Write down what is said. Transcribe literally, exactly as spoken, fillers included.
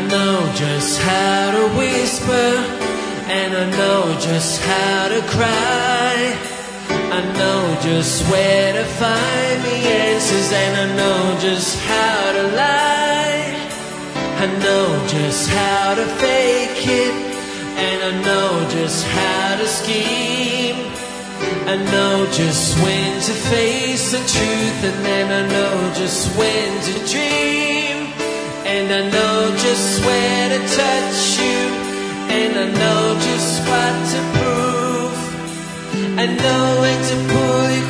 know just how to whisper, and I know just how to cry. I know just where to find the answers, and I know just how to lie. I know just how to fake it, and I know just how to scheme. I know just when to face the truth, and then I know just when to dream. And I know just where to touch you, and I know just what to prove. I know when to pull you